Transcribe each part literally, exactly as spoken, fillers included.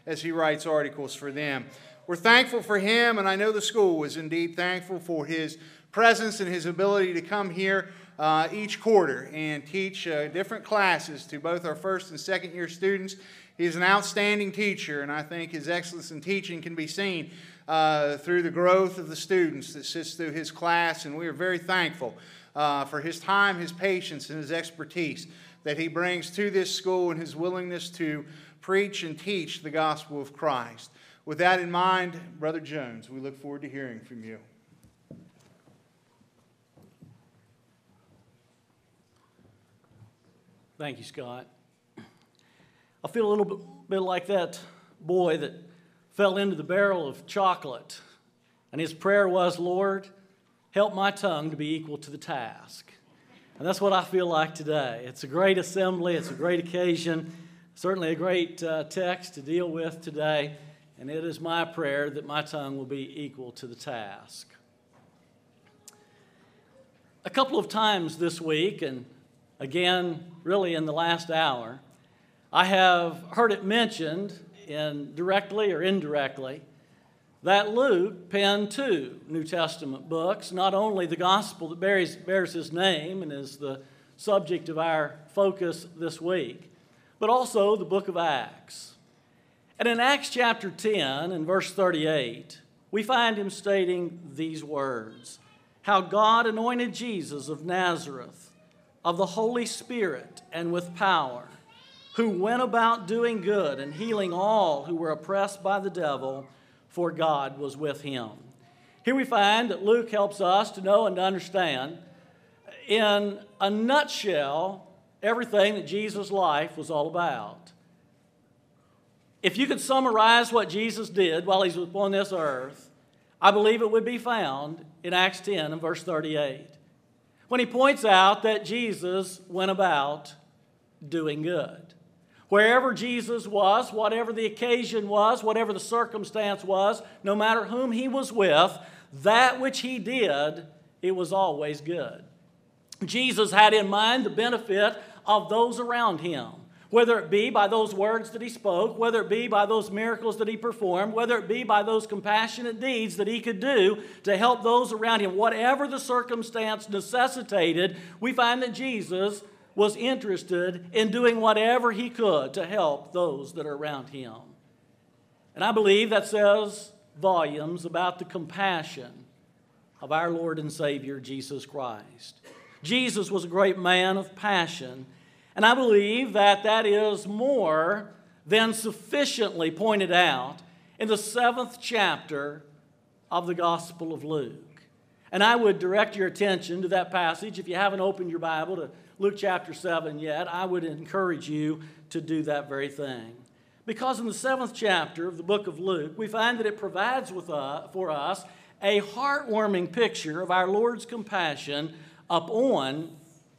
as he writes articles for them. We're thankful for him, and I know the school was indeed thankful for his presence and his ability to come here uh, each quarter and teach uh, different classes to both our first and second year students. He's an outstanding teacher, and I think his excellence in teaching can be seen uh, through the growth of the students that sits through his class, and we are very thankful uh, for his time, his patience, and his expertise that he brings to this school and his willingness to preach and teach the gospel of Christ. With that in mind, Brother Jones, we look forward to hearing from you. Thank you, Scott. I feel a little bit, bit like that boy that fell into the barrel of chocolate, and his prayer was, Lord, help my tongue to be equal to the task. And that's what I feel like today. It's a great assembly. It's a great occasion. Certainly a great uh, text to deal with today. And it is my prayer that my tongue will be equal to the task. A couple of times this week, and again, really in the last hour, I have heard it mentioned, in directly or indirectly, that Luke penned two New Testament books, not only the gospel that bears, bears his name and is the subject of our focus this week, but also the book of Acts. And in Acts chapter ten and verse thirty-eight, we find him stating these words, how God anointed Jesus of Nazareth, of the Holy Spirit and with power, who went about doing good and healing all who were oppressed by the devil, for God was with him. Here we find that Luke helps us to know and to understand, in a nutshell, everything that Jesus' life was all about. If you could summarize what Jesus did while he was upon this earth, I believe it would be found in Acts ten and verse thirty-eight, when he points out that Jesus went about doing good. Wherever Jesus was, whatever the occasion was, whatever the circumstance was, no matter whom he was with, that which he did, it was always good. Jesus had in mind the benefit of those around him, whether it be by those words that he spoke, whether it be by those miracles that he performed, whether it be by those compassionate deeds that he could do to help those around him. Whatever the circumstance necessitated, we find that Jesus was interested in doing whatever he could to help those that are around him. And I believe that says volumes about the compassion of our Lord and Savior, Jesus Christ. Jesus was a great man of passion, and I believe that that is more than sufficiently pointed out in the seventh chapter of the Gospel of Luke. And I would direct your attention to that passage. If you haven't opened your Bible to Luke chapter seven yet, I would encourage you to do that very thing. Because in the seventh chapter of the book of Luke, we find that it provides with us, for us a heartwarming picture of our Lord's compassion upon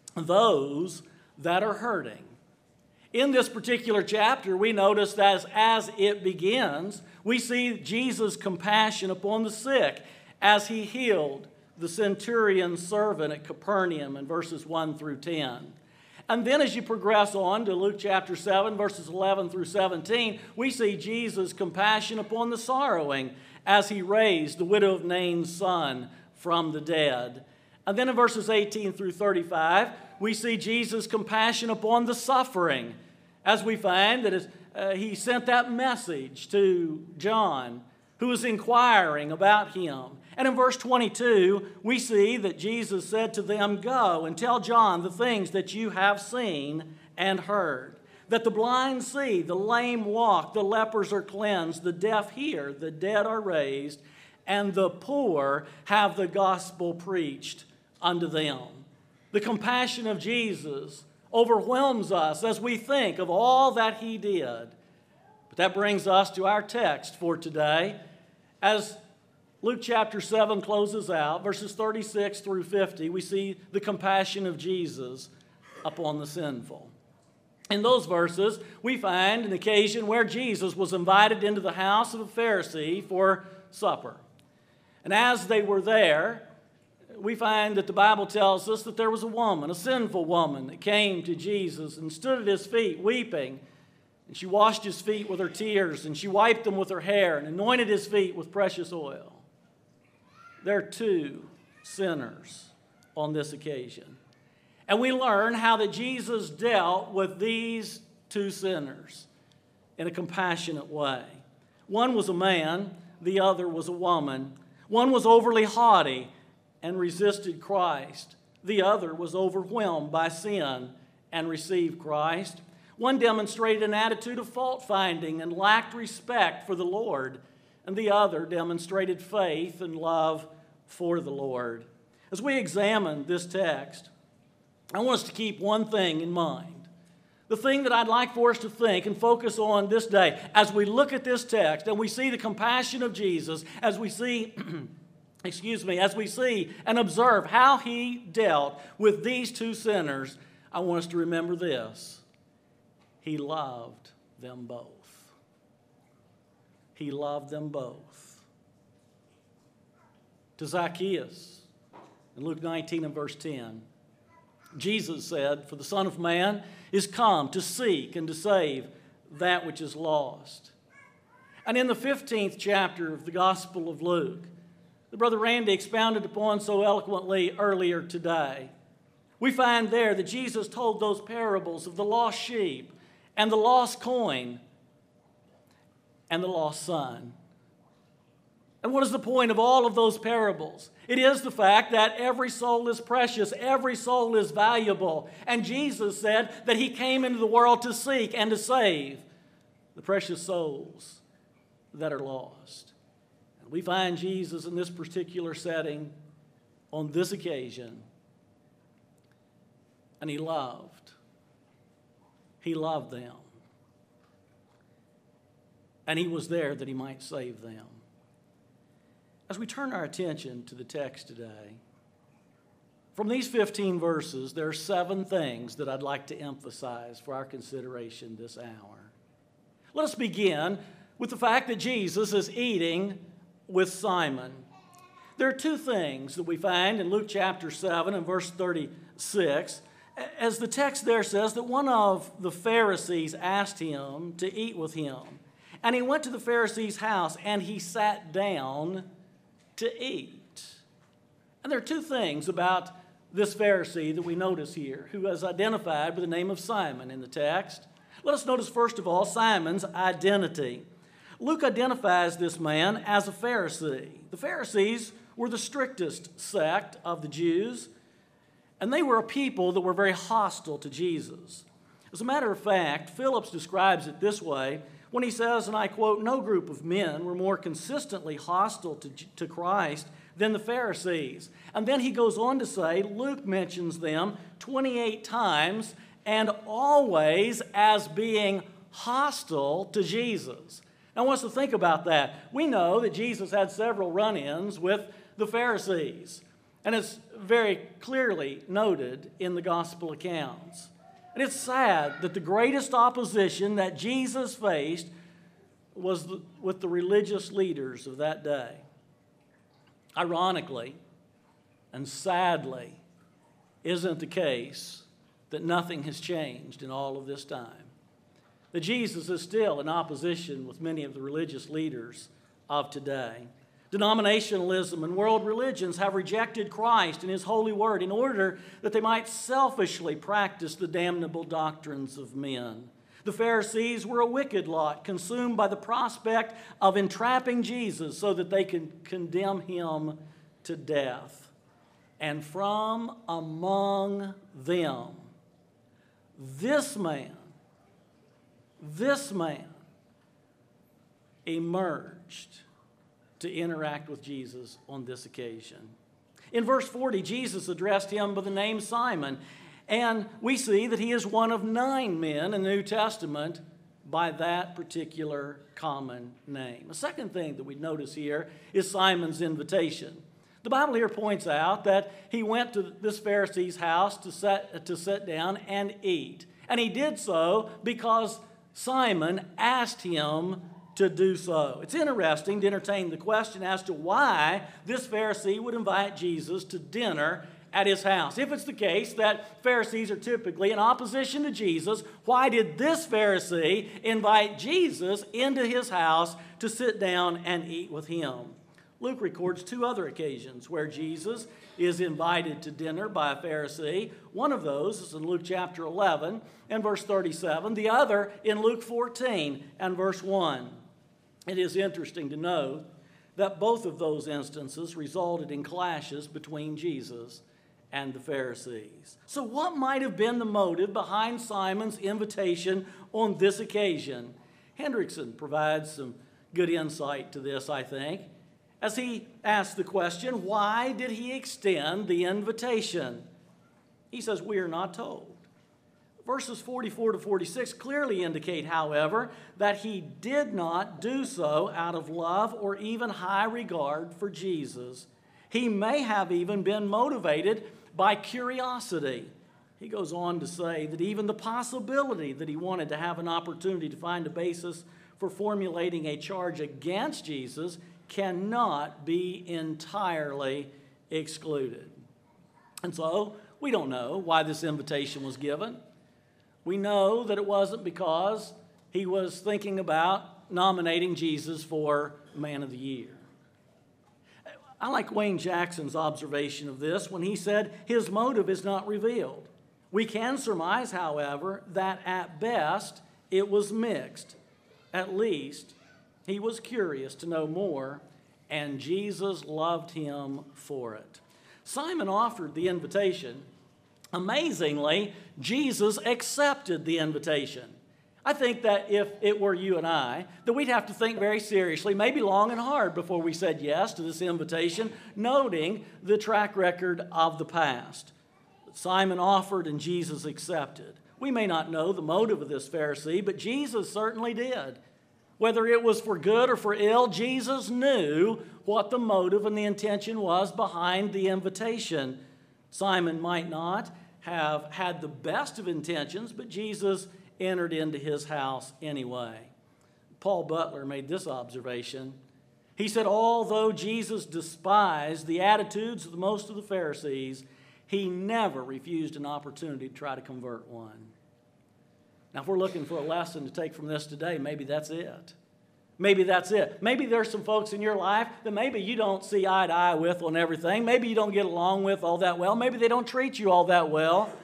those that are hurting. In this particular chapter, we notice that as, as it begins, we see Jesus' compassion upon the sick as he healed the centurion's servant at Capernaum in verses one through ten. And then as you progress on to Luke chapter seven, verses eleven through seventeen, we see Jesus' compassion upon the sorrowing as he raised the widow of Nain's son from the dead. And then in verses eighteen through thirty-five, we see Jesus' compassion upon the suffering, as we find that as, uh, he sent that message to John, who was inquiring about him. And in verse twenty-two, we see that Jesus said to them, "Go and tell John the things that you have seen and heard, that the blind see, the lame walk, the lepers are cleansed, the deaf hear, the dead are raised, and the poor have the gospel preached unto them." The compassion of Jesus overwhelms us as we think of all that he did. But that brings us to our text for today. As Luke chapter seven closes out, verses thirty-six through fifty, we see the compassion of Jesus upon the sinful. In those verses, we find an occasion where Jesus was invited into the house of a Pharisee for supper. And as they were there, we find that the Bible tells us that there was a woman, a sinful woman, that came to Jesus and stood at his feet weeping. And she washed his feet with her tears, and she wiped them with her hair, and anointed his feet with precious oil. There are two sinners on this occasion. And we learn how that Jesus dealt with these two sinners in a compassionate way. One was a man, the other was a woman. One was overly haughty and resisted Christ. The other was overwhelmed by sin and received Christ. One demonstrated an attitude of fault-finding and lacked respect for the Lord, and the other demonstrated faith and love for the Lord. As we examine this text, I want us to keep one thing in mind. The thing that I'd like for us to think and focus on this day as we look at this text and we see the compassion of Jesus, as we see, excuse me, as we see and observe how he dealt with these two sinners, I want us to remember this. He loved them both. He loved them both. To Zacchaeus, in Luke nineteen and verse ten, Jesus said, "For the Son of Man is come to seek and to save that which is lost." And in the fifteenth chapter of the Gospel of Luke, that Brother Randy expounded upon so eloquently earlier today, we find there that Jesus told those parables of the lost sheep and the lost coin and the lost son. And what is the point of all of those parables? It is the fact that every soul is precious, every soul is valuable. And Jesus said that he came into the world to seek and to save the precious souls that are lost. And we find Jesus in this particular setting on this occasion. And he loved. He loved them. And he was there that he might save them. As we turn our attention to the text today, from these fifteen verses, there are seven things that I'd like to emphasize for our consideration this hour. Let us begin with the fact that Jesus is eating with Simon. There are two things that we find in Luke chapter seven and verse thirty-six. As the text there says, that one of the Pharisees asked him to eat with him. And he went to the Pharisee's house and he sat down to eat. And there are two things about this Pharisee that we notice here, who is identified with the name of Simon in the text. Let us notice, first of all, Simon's identity. Luke identifies this man as a Pharisee. The Pharisees were the strictest sect of the Jews, and they were a people that were very hostile to Jesus. As a matter of fact, Phillips describes it this way when he says, and I quote, "No group of men were more consistently hostile to, to Christ than the Pharisees." And then he goes on to say, Luke mentions them twenty-eight times and always as being hostile to Jesus. Now I want us to think about that. We know that Jesus had several run-ins with the Pharisees, and it's very clearly noted in the gospel accounts. And it's sad that the greatest opposition that Jesus faced was the, with the religious leaders of that day. Ironically and sadly, isn't the case that nothing has changed in all of this time. That Jesus is still in opposition with many of the religious leaders of today. Denominationalism and world religions have rejected Christ and his holy word in order that they might selfishly practice the damnable doctrines of men. The Pharisees were a wicked lot, consumed by the prospect of entrapping Jesus so that they could condemn him to death. And from among them, this man, this man emerged to interact with Jesus on this occasion. In verse forty, Jesus addressed him by the name Simon, and we see that he is one of nine men in the New Testament by that particular common name. The second thing that we notice here is Simon's invitation. The Bible here points out that he went to this Pharisee's house to sit, to sit down and eat. And he did so because Simon asked him to do so. It's interesting to entertain the question as to why this Pharisee would invite Jesus to dinner at his house. If it's the case that Pharisees are typically in opposition to Jesus, why did this Pharisee invite Jesus into his house to sit down and eat with him? Luke records two other occasions where Jesus is invited to dinner by a Pharisee. One of those is in Luke chapter eleven and verse thirty-seven. The other in Luke fourteen and verse one. It is interesting to note that both of those instances resulted in clashes between Jesus and the Pharisees. So what might have been the motive behind Simon's invitation on this occasion? Hendrickson provides some good insight to this, I think, as he asks the question, why did he extend the invitation? He says, we are not told. Verses forty-four to forty-six clearly indicate, however, that he did not do so out of love or even high regard for Jesus. He may have even been motivated by curiosity. He goes on to say that even the possibility that he wanted to have an opportunity to find a basis for formulating a charge against Jesus cannot be entirely excluded. And so, we don't know why this invitation was given. We know that it wasn't because he was thinking about nominating Jesus for Man of the Year. I like Wayne Jackson's observation of this when he said his motive is not revealed. We can surmise, however, that at best it was mixed. At least he was curious to know more, and Jesus loved him for it. Simon offered the invitation. Amazingly, Jesus accepted the invitation. I think that if it were you and I, that we'd have to think very seriously, maybe long and hard, before we said yes to this invitation, noting the track record of the past. Simon offered and Jesus accepted. We may not know the motive of this Pharisee, but Jesus certainly did. Whether it was for good or for ill, Jesus knew what the motive and the intention was behind the invitation. Simon might not have had the best of intentions, but Jesus entered into his house anyway. Paul Butler made this observation. He said, although Jesus despised the attitudes of most of the Pharisees, he never refused an opportunity to try to convert one. Now, if we're looking for a lesson to take from this today, maybe that's it. Maybe that's it. Maybe there's some folks in your life that maybe you don't see eye to eye with on everything. Maybe you don't get along with all that well. Maybe they don't treat you all that well.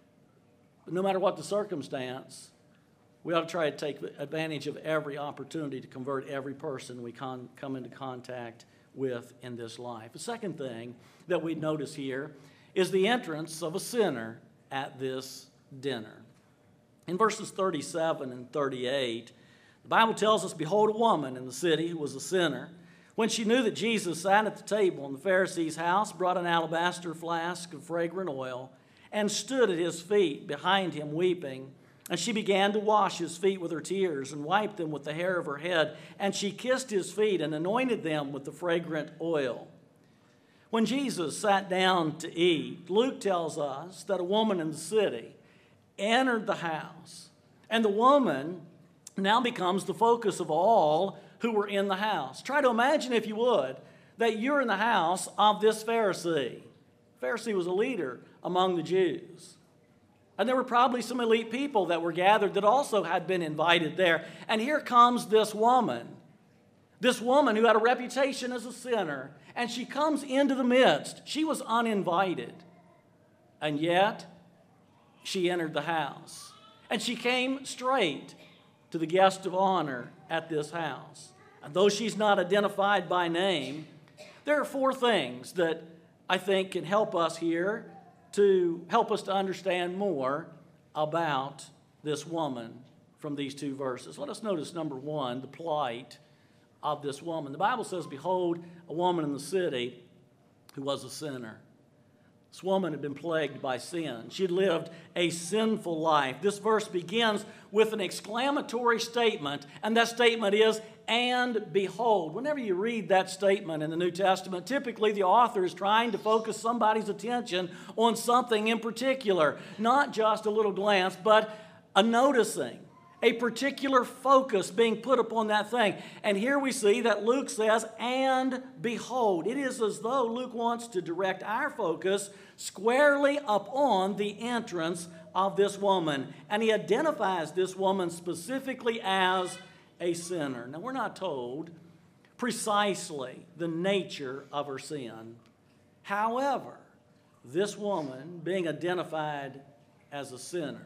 But no matter what the circumstance, we ought to try to take advantage of every opportunity to convert every person we con- come into contact with in this life. The second thing that we notice here is the entrance of a sinner at this dinner. In verses thirty-seven and thirty-eight, the Bible tells us, behold, a woman in the city who was a sinner, when she knew that Jesus sat at the table in the Pharisee's house, brought an alabaster flask of fragrant oil, and stood at his feet behind him weeping. And she began to wash his feet with her tears and wiped them with the hair of her head. And she kissed his feet and anointed them with the fragrant oil. When Jesus sat down to eat, Luke tells us that a woman in the city entered the house. And the woman now becomes the focus of all who were in the house. Try to imagine, if you would, that you're in the house of this Pharisee. The Pharisee was a leader among the Jews. And there were probably some elite people that were gathered that also had been invited there. And here comes this woman, this woman who had a reputation as a sinner, and she comes into the midst. She was uninvited, and yet she entered the house. And she came straight to the guest of honor at this house. And though she's not identified by name, there are four things that I think can help us here to help us to understand more about this woman from these two verses. Let us notice, number one, the plight of this woman. The Bible says, behold, a woman in the city who was a sinner. This woman had been plagued by sin. She had lived a sinful life. This verse begins with an exclamatory statement, and that statement is, and behold. Whenever you read that statement in the New Testament, typically the author is trying to focus somebody's attention on something in particular, not just a little glance, but a noticing, a particular focus being put upon that thing. And here we see that Luke says, and behold. It is as though Luke wants to direct our focus squarely upon the entrance of this woman. And he identifies this woman specifically as a sinner. Now, we're not told precisely the nature of her sin. However, this woman being identified as a sinner,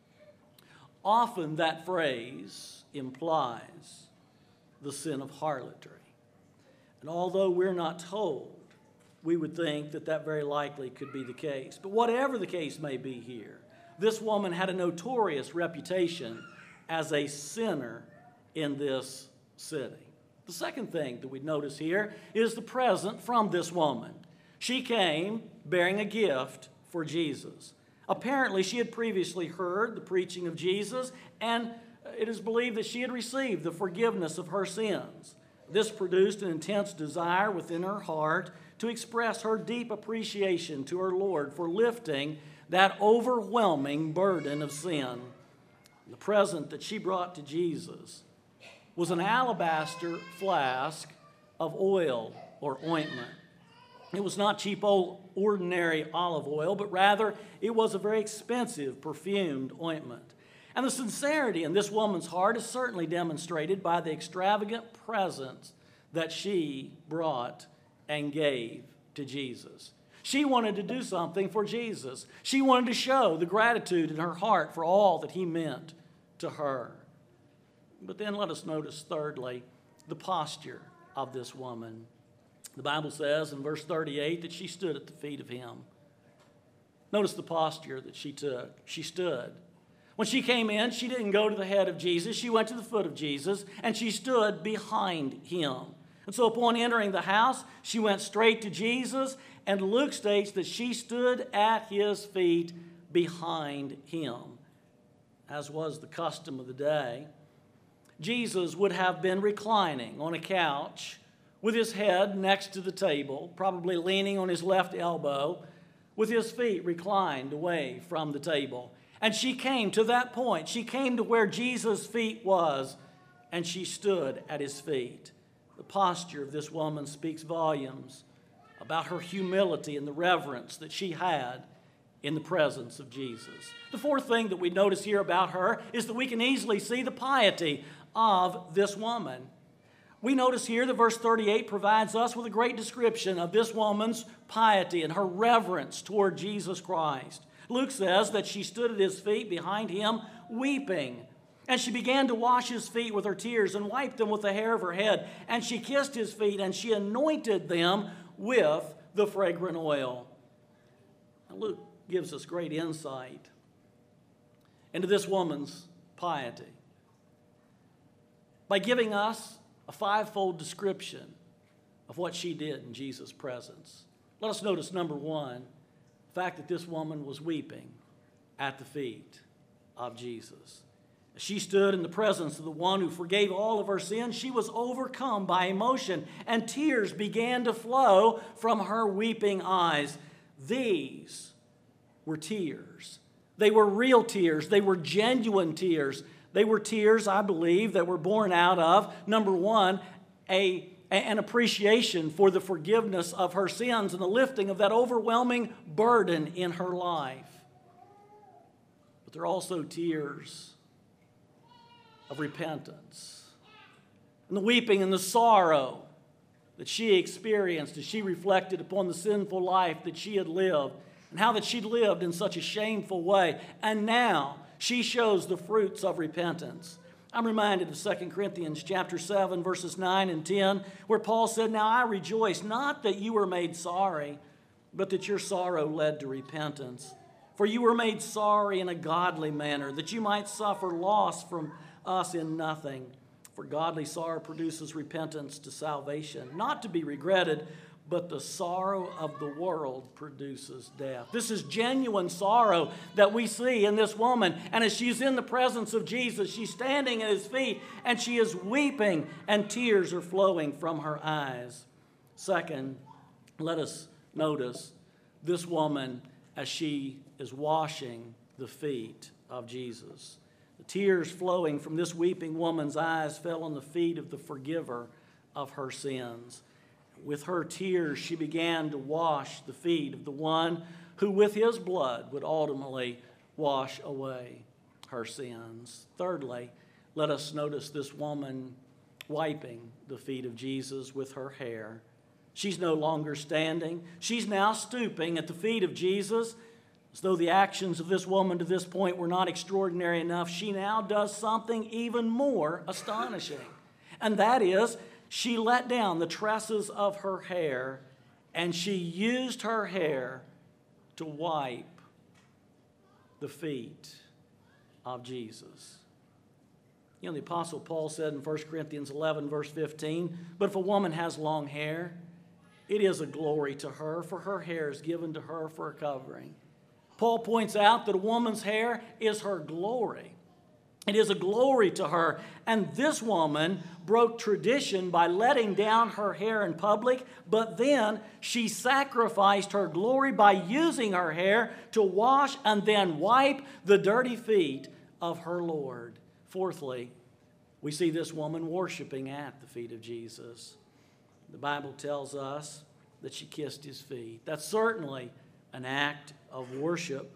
often that phrase implies the sin of harlotry. And although we're not told, we would think that that very likely could be the case. But whatever the case may be here, this woman had a notorious reputation as a sinner in this city. The second thing that we notice here is the present from this woman. She came bearing a gift for Jesus. Apparently, she had previously heard the preaching of Jesus, and it is believed that she had received the forgiveness of her sins. This produced an intense desire within her heart to express her deep appreciation to her Lord for lifting that overwhelming burden of sin. The present that she brought to Jesus was an alabaster flask of oil or ointment. It was not cheap old ordinary olive oil, but rather it was a very expensive perfumed ointment. And the sincerity in this woman's heart is certainly demonstrated by the extravagant presents that she brought and gave to Jesus. She wanted to do something for Jesus. She wanted to show the gratitude in her heart for all that he meant to her. But then let us notice, thirdly, the posture of this woman. The Bible says in verse thirty-eight that she stood at the feet of him. Notice the posture that she took. She stood. When she came in, she didn't go to the head of Jesus. She went to the foot of Jesus, and she stood behind him. And so upon entering the house, she went straight to Jesus, and Luke states that she stood at his feet behind him, as was the custom of the day. Jesus would have been reclining on a couch with his head next to the table, probably leaning on his left elbow, with his feet reclined away from the table. And she came to that point. She came to where Jesus' feet was, and she stood at his feet. The posture of this woman speaks volumes about her humility and the reverence that she had in the presence of Jesus. The fourth thing that we notice here about her is that we can easily see the piety of this woman. We notice here that verse thirty-eight provides us with a great description of this woman's piety and her reverence toward Jesus Christ. Luke says that she stood at his feet behind him weeping. And she began to wash his feet with her tears and wiped them with the hair of her head. And she kissed his feet and she anointed them with the fragrant oil. Now Luke gives us great insight into this woman's piety by giving us a fivefold description of what she did in Jesus' presence. Let us notice, number one, the fact that this woman was weeping at the feet of Jesus. As she stood in the presence of the one who forgave all of her sins, she was overcome by emotion, and tears began to flow from her weeping eyes. These were tears. They were real tears. They were genuine tears. They were tears, I believe, that were born out of, number one, a, an appreciation for the forgiveness of her sins and the lifting of that overwhelming burden in her life. But they're also tears of repentance. And the weeping and the sorrow that she experienced as she reflected upon the sinful life that she had lived and how that she'd lived in such a shameful way. And now she shows the fruits of repentance. I'm reminded of Second Corinthians chapter seven, verses nine and ten, where Paul said, "Now I rejoice not that you were made sorry, but that your sorrow led to repentance. For you were made sorry in a godly manner, that you might suffer loss from us in nothing. For godly sorrow produces repentance to salvation, not to be regretted, but the sorrow of the world produces death." This is genuine sorrow that we see in this woman. And as she's in the presence of Jesus, she's standing at his feet and she is weeping and tears are flowing from her eyes. Second, let us notice this woman as she is washing the feet of Jesus. The tears flowing from this weeping woman's eyes fell on the feet of the forgiver of her sins. With her tears, she began to wash the feet of the one who with his blood would ultimately wash away her sins. Thirdly, let us notice this woman wiping the feet of Jesus with her hair. She's no longer standing. She's now stooping at the feet of Jesus. As though the actions of this woman to this point were not extraordinary enough, she now does something even more astonishing. And that is, she let down the tresses of her hair, and she used her hair to wipe the feet of Jesus. You know, the Apostle Paul said in First Corinthians eleven, verse fifteen, but if a woman has long hair, it is a glory to her, for her hair is given to her for a covering. Paul points out that a woman's hair is her glory. It is a glory to her. And this woman broke tradition by letting down her hair in public, but then she sacrificed her glory by using her hair to wash and then wipe the dirty feet of her Lord. Fourthly, we see this woman worshiping at the feet of Jesus. The Bible tells us that she kissed his feet. That's certainly an act of worship.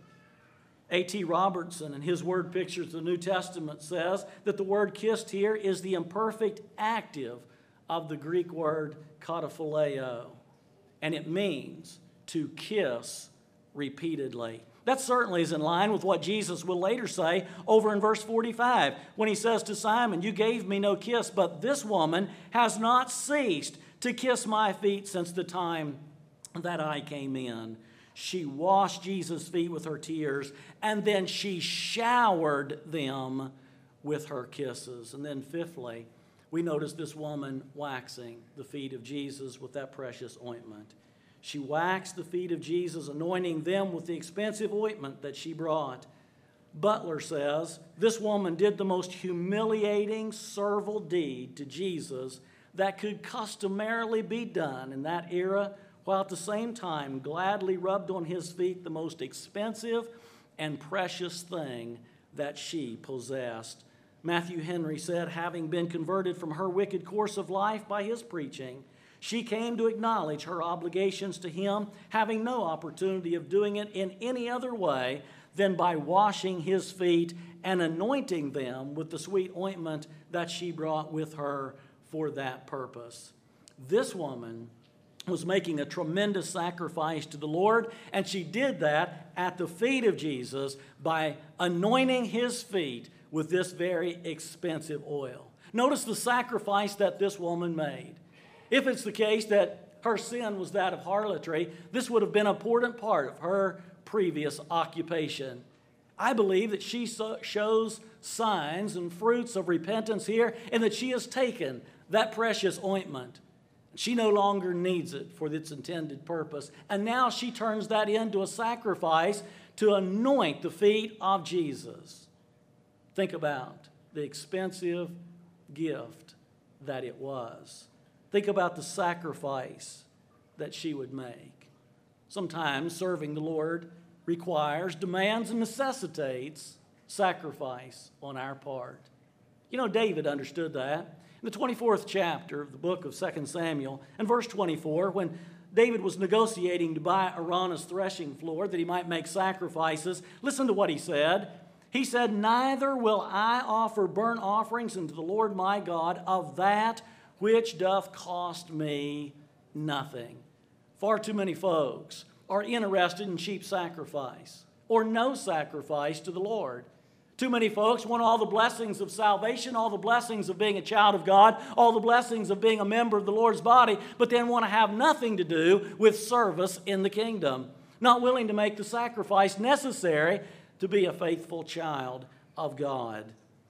A T Robertson, in his word pictures of the New Testament, says that the word kissed here is the imperfect active of the Greek word kataphileo, and it means to kiss repeatedly. That certainly is in line with what Jesus will later say over in verse forty-five when he says to Simon, "You gave me no kiss, but this woman has not ceased to kiss my feet since the time that I came in." She washed Jesus' feet with her tears, and then she showered them with her kisses. And then fifthly, we notice this woman waxing the feet of Jesus with that precious ointment. She waxed the feet of Jesus, anointing them with the expensive ointment that she brought. Butler says, this woman did the most humiliating servile deed to Jesus that could customarily be done in that era, while at the same time gladly rubbed on his feet the most expensive and precious thing that she possessed. Matthew Henry said, having been converted from her wicked course of life by his preaching, she came to acknowledge her obligations to him, having no opportunity of doing it in any other way than by washing his feet and anointing them with the sweet ointment that she brought with her for that purpose. This woman was making a tremendous sacrifice to the Lord, and she did that at the feet of Jesus by anointing his feet with this very expensive oil. Notice the sacrifice that this woman made. If it's the case that her sin was that of harlotry, this would have been an important part of her previous occupation. I believe that she so shows signs and fruits of repentance here, and that she has taken that precious ointment. She no longer needs it for its intended purpose. And now she turns that into a sacrifice to anoint the feet of Jesus. Think about the expensive gift that it was. Think about the sacrifice that she would make. Sometimes serving the Lord requires, demands, and necessitates sacrifice on our part. You know, David understood that. In the twenty-fourth chapter of the book of Second Samuel, and verse twenty-four, when David was negotiating to buy Araunah's threshing floor that he might make sacrifices, listen to what he said. He said, "Neither will I offer burnt offerings unto the Lord my God of that which doth cost me nothing." Far too many folks are interested in cheap sacrifice or no sacrifice to the Lord. Too many folks want all the blessings of salvation, all the blessings of being a child of God, all the blessings of being a member of the Lord's body, but then want to have nothing to do with service in the kingdom. Not willing to make the sacrifice necessary to be a faithful child of God.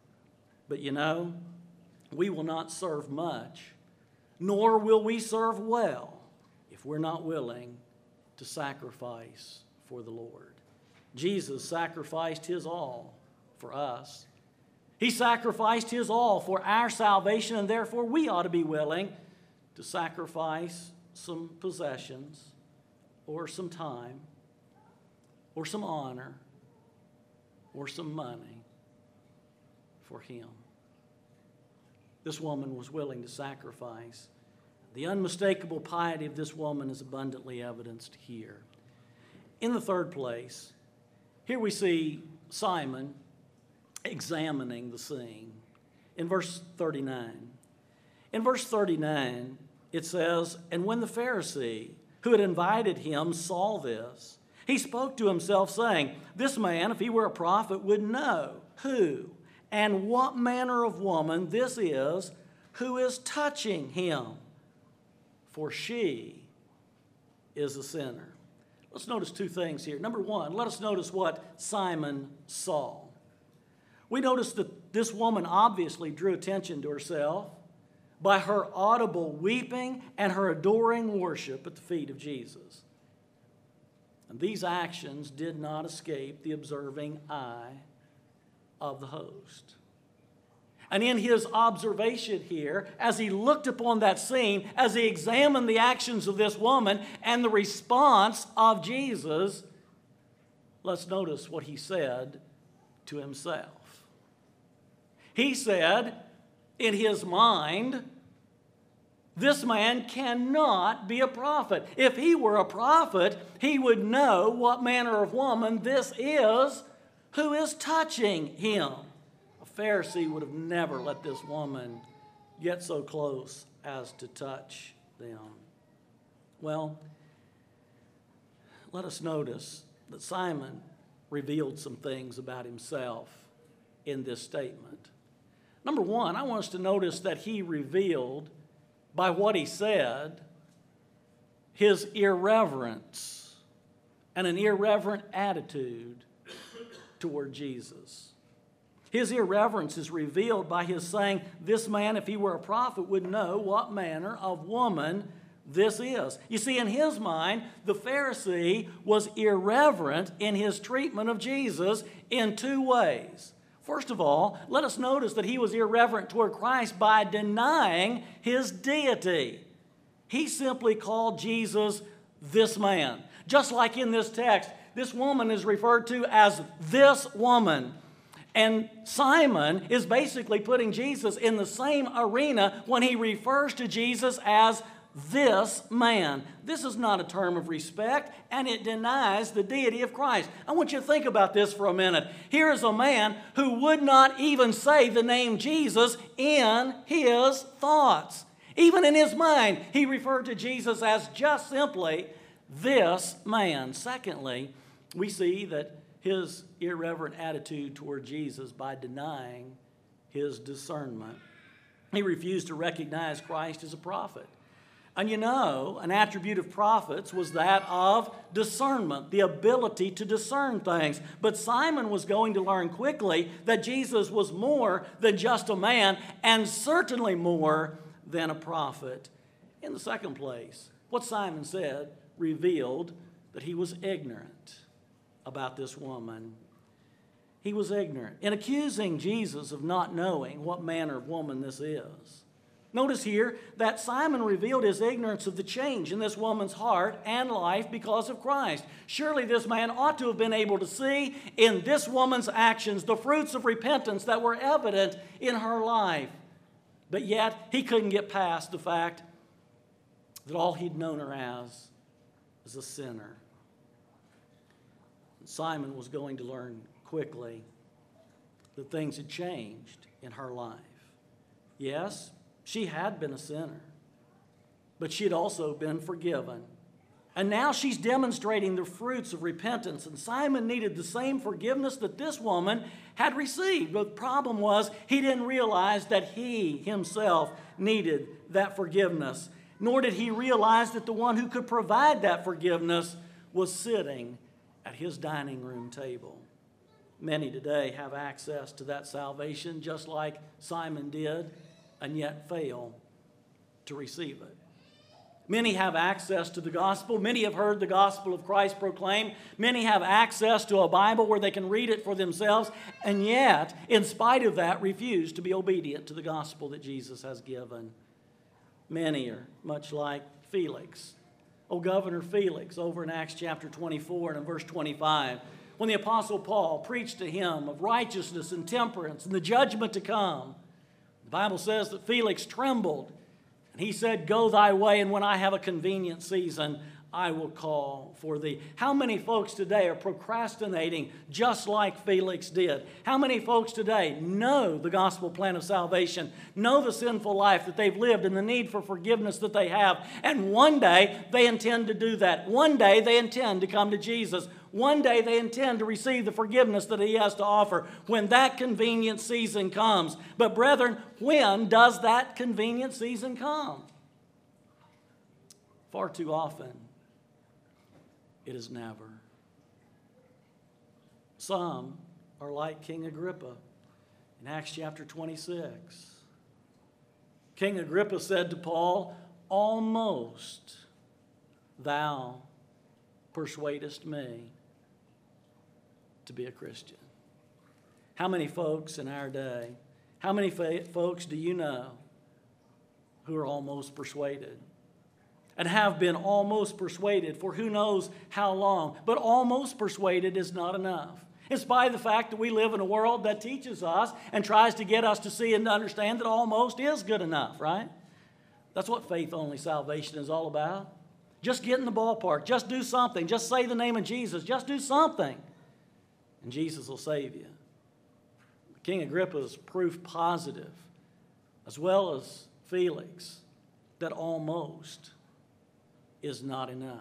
But you know, we will not serve much, nor will we serve well, if we're not willing to sacrifice for the Lord. Jesus sacrificed his all for us. He sacrificed his all for our salvation, and therefore we ought to be willing to sacrifice some possessions or some time or some honor or some money for him. This woman was willing to sacrifice. The unmistakable piety of this woman is abundantly evidenced here. In the third place, here we see Simon examining the scene. In verse thirty-nine. In verse thirty-nine, it says, "And when the Pharisee who had invited him saw this, he spoke to himself, saying, 'This man, if he were a prophet, would know who and what manner of woman this is who is touching him, for she is a sinner.'" Let's notice two things here. Number one, let us notice what Simon saw. We notice that this woman obviously drew attention to herself by her audible weeping and her adoring worship at the feet of Jesus. And these actions did not escape the observing eye of the host. And in his observation here, as he looked upon that scene, as he examined the actions of this woman and the response of Jesus, let's notice what he said to himself. He said, in his mind, this man cannot be a prophet. If he were a prophet, he would know what manner of woman this is who is touching him. A Pharisee would have never let this woman get so close as to touch them. Well, let us notice that Simon revealed some things about himself in this statement. Number one, I want us to notice that he revealed, by what he said, his irreverence and an irreverent attitude toward Jesus. His irreverence is revealed by his saying, this man, if he were a prophet, would know what manner of woman this is. You see, in his mind, the Pharisee was irreverent in his treatment of Jesus in two ways. First of all, let us notice that he was irreverent toward Christ by denying his deity. He simply called Jesus this man. Just like in this text, this woman is referred to as this woman. And Simon is basically putting Jesus in the same arena when he refers to Jesus as this man. This is not a term of respect, and it denies the deity of Christ. I want you to think about this for a minute. Here is a man who would not even say the name Jesus in his thoughts. Even in his mind, he referred to Jesus as just simply this man. Secondly, we see that his irreverent attitude toward Jesus by denying his discernment. He refused to recognize Christ as a prophet. And you know, an attribute of prophets was that of discernment, the ability to discern things. But Simon was going to learn quickly that Jesus was more than just a man, and certainly more than a prophet. In the second place, what Simon said revealed that he was ignorant about this woman. He was ignorant. In accusing Jesus of not knowing what manner of woman this is, notice here that Simon revealed his ignorance of the change in this woman's heart and life because of Christ. Surely this man ought to have been able to see in this woman's actions the fruits of repentance that were evident in her life. But yet he couldn't get past the fact that all he'd known her as was a sinner. Simon was going to learn quickly that things had changed in her life. Yes, she had been a sinner, but she had also been forgiven. And now she's demonstrating the fruits of repentance, and Simon needed the same forgiveness that this woman had received. But the problem was he didn't realize that he himself needed that forgiveness, nor did he realize that the one who could provide that forgiveness was sitting at his dining room table. Many today have access to that salvation just like Simon did, and yet fail to receive it. Many have access to the gospel. Many have heard the gospel of Christ proclaimed. Many have access to a Bible where they can read it for themselves, and yet, in spite of that, refuse to be obedient to the gospel that Jesus has given. Many are much like Felix. Oh, Governor Felix, over in Acts chapter twenty-four and in verse twenty-five, when the Apostle Paul preached to him of righteousness and temperance and the judgment to come, the Bible says that Felix trembled, and he said, "Go thy way, and when I have a convenient season, I will call for thee." How many folks today are procrastinating just like Felix did? How many folks today know the gospel plan of salvation, know the sinful life that they've lived and the need for forgiveness that they have, and one day they intend to do that. One day they intend to come to Jesus. One day they intend to receive the forgiveness that He has to offer when that convenient season comes. But brethren, when does that convenient season come? Far too often, it is never. Some are like King Agrippa in Acts chapter twenty-six. King Agrippa said to Paul, "Almost thou persuadest me to be a Christian." How many folks in our day, how many fa- folks do you know who are almost persuaded? And have been almost persuaded for who knows how long. But almost persuaded is not enough. In spite of the fact that we live in a world that teaches us and tries to get us to see and to understand that almost is good enough, right? That's what faith-only salvation is all about. Just get in the ballpark. Just do something. Just say the name of Jesus. Just do something. And Jesus will save you. King Agrippa is proof positive, as well as Felix, that almost is not enough.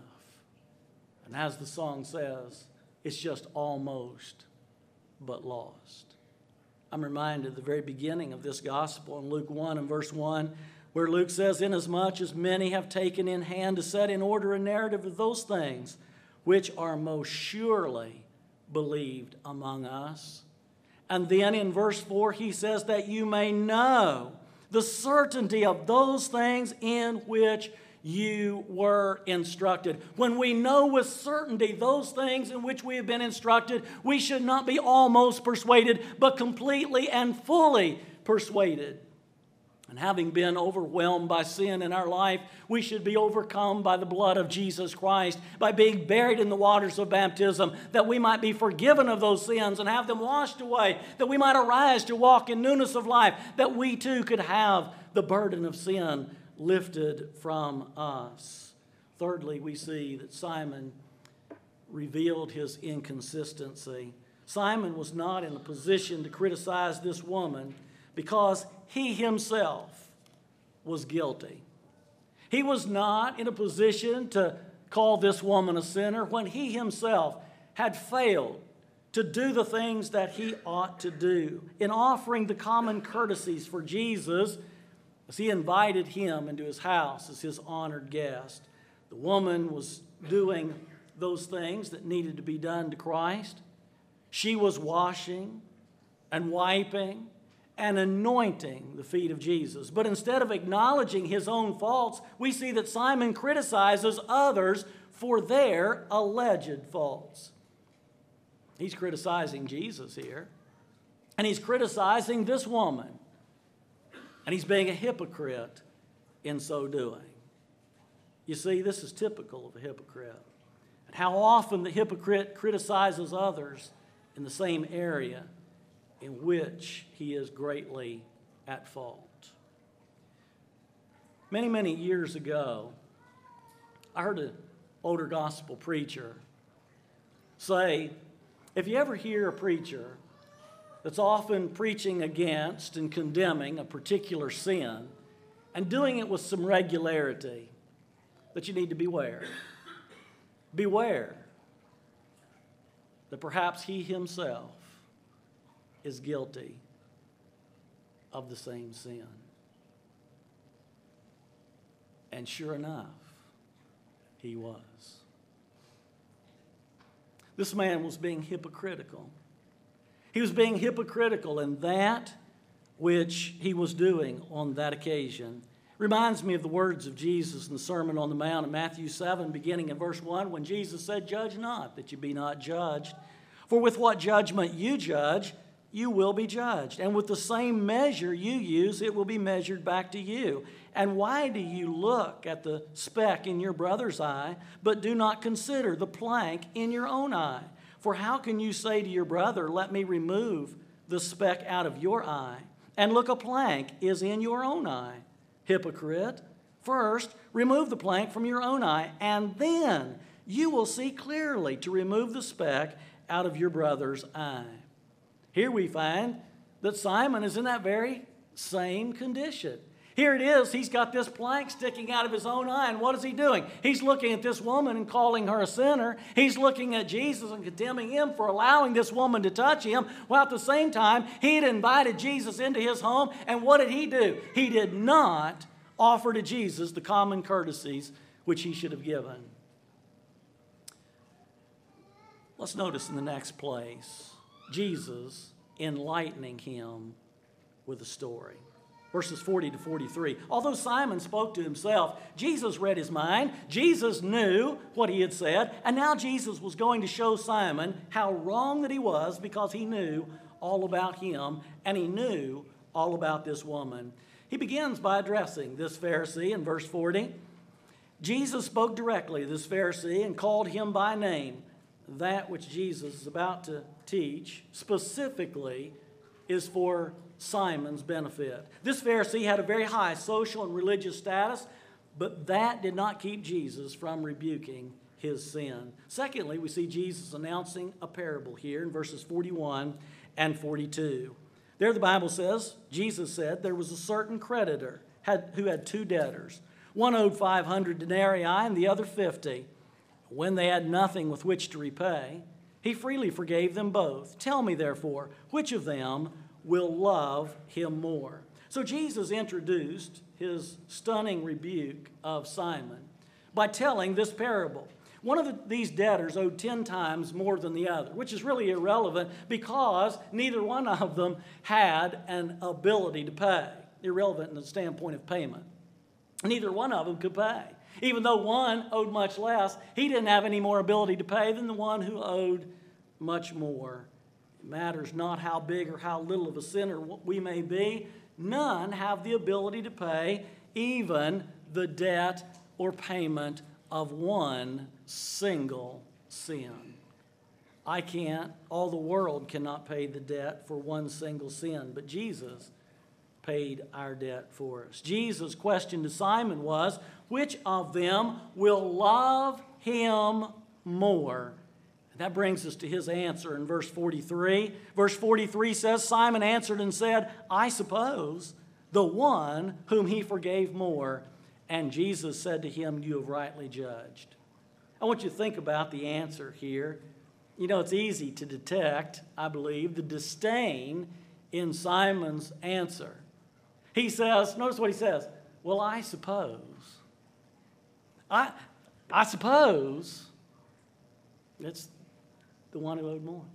And as the song says, it's just almost but lost. I'm reminded of the very beginning of this gospel in Luke one and verse one, where Luke says, "Inasmuch as many have taken in hand to set in order a narrative of those things which are most surely believed among us." And then in verse four, he says that you may know the certainty of those things in which you were instructed. When we know with certainty those things in which we have been instructed, we should not be almost persuaded, but completely and fully persuaded. And having been overwhelmed by sin in our life, we should be overcome by the blood of Jesus Christ, by being buried in the waters of baptism, that we might be forgiven of those sins and have them washed away, that we might arise to walk in newness of life, that we too could have the burden of sin lifted from us. Thirdly, we see that Simon revealed his inconsistency. Simon was not in a position to criticize this woman because he himself was guilty. He was not in a position to call this woman a sinner when he himself had failed to do the things that he ought to do in offering the common courtesies for Jesus as he invited him into his house as his honored guest. The woman was doing those things that needed to be done to Christ. She was washing and wiping and anointing the feet of Jesus. But instead of acknowledging his own faults, we see that Simon criticizes others for their alleged faults. He's criticizing Jesus here, and he's criticizing this woman. And he's being a hypocrite in so doing. You see, this is typical of a hypocrite. And how often the hypocrite criticizes others in the same area in which he is greatly at fault. Many, many years ago, I heard an older gospel preacher say, if you ever hear a preacher that's often preaching against and condemning a particular sin and doing it with some regularity, that you need to beware. Beware that perhaps he himself is guilty of the same sin. And sure enough, he was. This man was being hypocritical. He was being hypocritical in that which he was doing on that occasion. Reminds me of the words of Jesus in the Sermon on the Mount in Matthew seven, beginning in verse one, when Jesus said, "Judge not, that you be not judged. For with what judgment you judge, you will be judged. And with the same measure you use, it will be measured back to you. And why do you look at the speck in your brother's eye, but do not consider the plank in your own eye? For how can you say to your brother, let me remove the speck out of your eye, and look, a plank is in your own eye? Hypocrite, first remove the plank from your own eye, and then you will see clearly to remove the speck out of your brother's eye. Here we find that Simon is in that very same condition. Here it is, he's got this plank sticking out of his own eye, and what is he doing? He's looking at this woman and calling her a sinner. He's looking at Jesus and condemning him for allowing this woman to touch him, while at the same time, he had invited Jesus into his home, and what did he do? He did not offer to Jesus the common courtesies which he should have given. Let's notice in the next place, Jesus enlightening him with a story. Verses forty to forty-three. Although Simon spoke to himself, Jesus read his mind. Jesus knew what he had said. And now Jesus was going to show Simon how wrong that he was, because he knew all about him and he knew all about this woman. He begins by addressing this Pharisee in verse forty. Jesus spoke directly to this Pharisee and called him by name. That which Jesus is about to teach specifically is for Simon's benefit. This Pharisee had a very high social and religious status, but that did not keep Jesus from rebuking his sin. Secondly, we see Jesus announcing a parable here in verses forty-one and forty-two. There the Bible says, Jesus said, there was a certain creditor had, who had two debtors. One owed five hundred denarii and the other fifty. When they had nothing with which to repay, he freely forgave them both. Tell me, therefore, which of them will love him more? So Jesus introduced his stunning rebuke of Simon by telling this parable. One of the, these debtors owed ten times more than the other, which is really irrelevant because neither one of them had an ability to pay. Irrelevant in the standpoint of payment. Neither one of them could pay. Even though one owed much less, he didn't have any more ability to pay than the one who owed much more. It matters not how big or how little of a sinner we may be. None have the ability to pay even the debt or payment of one single sin. I can't, all the world cannot pay the debt for one single sin, but Jesus paid our debt for us. Jesus' question to Simon was, which of them will love him more? And that brings us to his answer in verse forty-three. Verse forty-three says, Simon answered and said, I suppose the one whom he forgave more. And Jesus said to him, you have rightly judged. I want you to think about the answer here. You know, it's easy to detect, I believe, the disdain in Simon's answer. He says, notice what he says, well, I suppose. I, I suppose it's the one who owed more.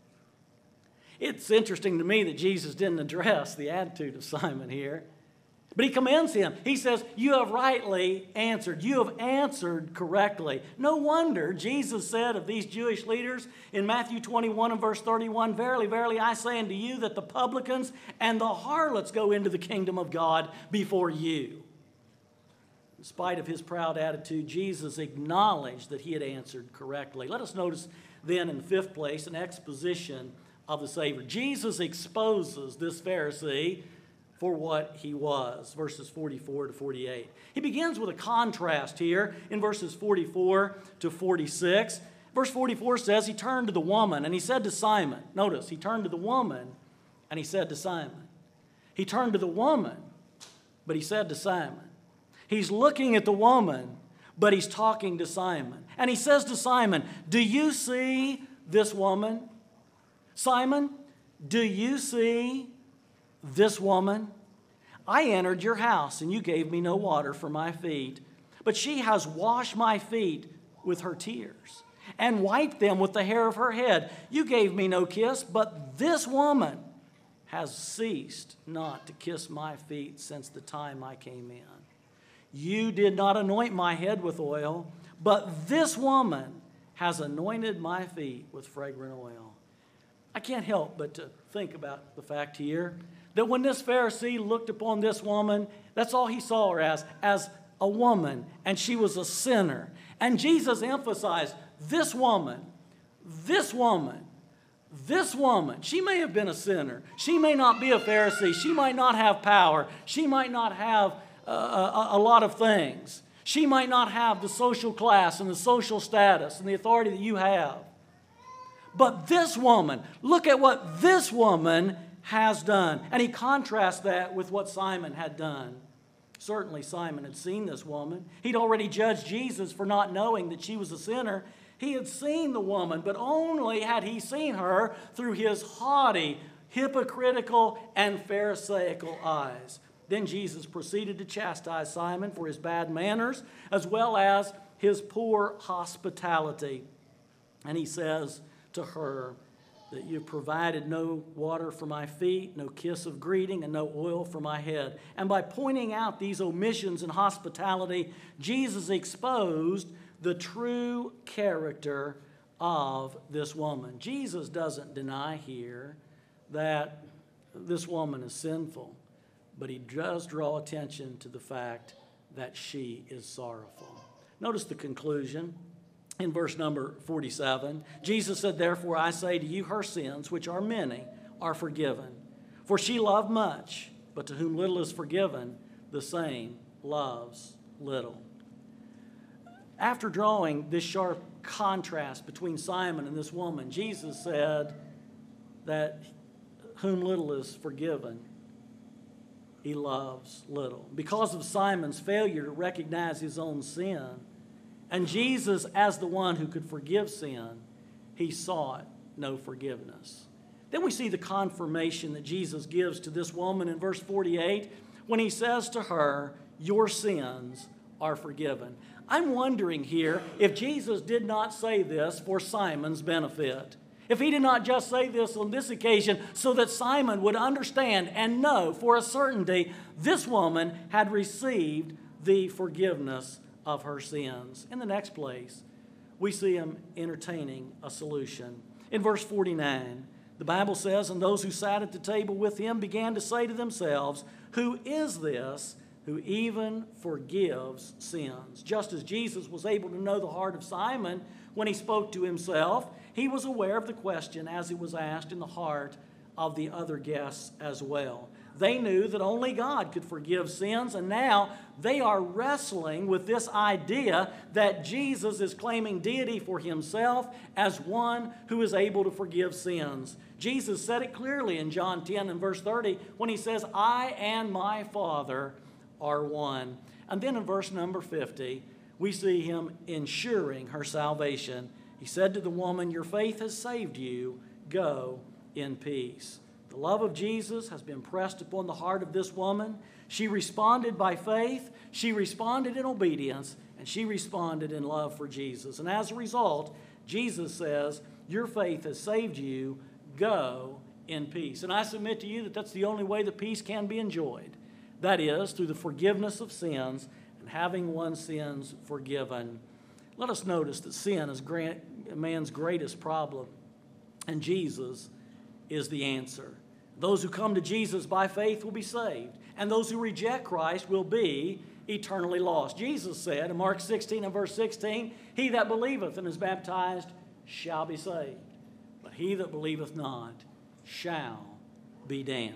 It's interesting to me that Jesus didn't address the attitude of Simon here, but he commends him. He says, you have rightly answered. You have answered correctly. No wonder Jesus said of these Jewish leaders in Matthew twenty-one and verse thirty-one, verily, verily, I say unto you that the publicans and the harlots go into the kingdom of God before you. In spite of his proud attitude, Jesus acknowledged that he had answered correctly. Let us notice then in the fifth place an exposition of the Savior. Jesus exposes this Pharisee for what he was, verses forty-four to forty-eight. He begins with a contrast here in verses forty-four to forty-six. Verse forty-four says, he turned to the woman and he said to Simon, notice, he turned to the woman and he said to Simon. He turned to the woman, but he said to Simon. He's looking at the woman, but he's talking to Simon. And he says to Simon, do you see this woman? Simon, do you see this woman? I entered your house and you gave me no water for my feet, but she has washed my feet with her tears and wiped them with the hair of her head. You gave me no kiss, but this woman has ceased not to kiss my feet since the time I came in. You did not anoint my head with oil, but this woman has anointed my feet with fragrant oil. I can't help but to think about the fact here that when this Pharisee looked upon this woman, that's all he saw her as, as a woman, and she was a sinner. And Jesus emphasized, this woman, This woman, this woman, she may have been a sinner. She may not be a Pharisee. She might not have power. She might not have uh, a, a lot of things. She might not have the social class and the social status and the authority that you have. But this woman, look at what this woman has done. And he contrasts that with what Simon had done. Certainly Simon had seen this woman. He'd already judged Jesus for not knowing that she was a sinner. He had seen the woman, but only had he seen her through his haughty, hypocritical, and pharisaical eyes. Then Jesus proceeded to chastise Simon for his bad manners as well as his poor hospitality. And he says to her that you've provided no water for my feet, no kiss of greeting, and no oil for my head. And by pointing out these omissions in hospitality, Jesus exposed the true character of this woman. Jesus doesn't deny here that this woman is sinful, but he does draw attention to the fact that she is sorrowful. Notice the conclusion in verse number forty-seven. Jesus said, therefore I say to you, her sins, which are many, are forgiven. For she loved much, but to whom little is forgiven, the same loves little. After drawing this sharp contrast between Simon and this woman, Jesus said that whom little is forgiven, he loves little. Because of Simon's failure to recognize his own sin, and Jesus as the one who could forgive sin, he sought no forgiveness. Then we see the confirmation that Jesus gives to this woman in verse forty-eight when he says to her, your sins are forgiven. I'm wondering here if Jesus did not say this for Simon's benefit. If he did not just say this on this occasion so that Simon would understand and know for a certainty this woman had received the forgiveness of her sins. In the next place, we see him entertaining a solution. In verse forty-nine, the Bible says, and those who sat at the table with him began to say to themselves, who is this who even forgives sins? Just as Jesus was able to know the heart of Simon when he spoke to himself, he was aware of the question as it was asked in the heart of the other guests as well. They knew that only God could forgive sins, and now they are wrestling with this idea that Jesus is claiming deity for himself as one who is able to forgive sins. Jesus said it clearly in John ten and verse thirty when he says, I and my Father are one. And then in verse number fifty, we see him ensuring her salvation. He said to the woman, your faith has saved you. Go in peace. The love of Jesus has been pressed upon the heart of this woman. She responded by faith, she responded in obedience, and she responded in love for Jesus. And as a result, Jesus says, your faith has saved you. Go in peace. And I submit to you that that's the only way that peace can be enjoyed. That is, through the forgiveness of sins and having one's sins forgiven. Let us notice that sin is man's greatest problem, and Jesus is the answer. Those who come to Jesus by faith will be saved, and those who reject Christ will be eternally lost. Jesus said in Mark sixteen and verse sixteen, he that believeth and is baptized shall be saved, but he that believeth not shall be damned.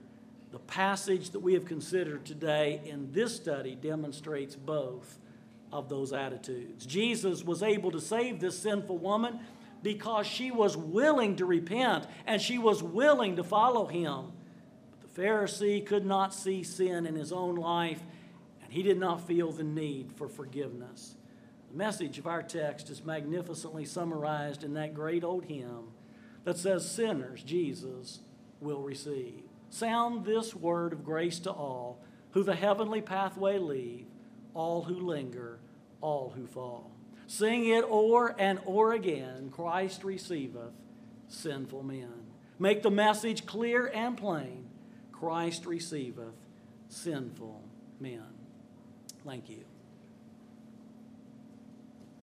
The passage that we have considered today in this study demonstrates both of those attitudes. Jesus was able to save this sinful woman because she was willing to repent and she was willing to follow him. But the Pharisee could not see sin in his own life, and he did not feel the need for forgiveness. The message of our text is magnificently summarized in that great old hymn that says, sinners Jesus will receive. Sound this word of grace to all who the heavenly pathway leave, all who linger, all who fall. Sing it o'er and o'er again, Christ receiveth sinful men. Make the message clear and plain, Christ receiveth sinful men. Thank you.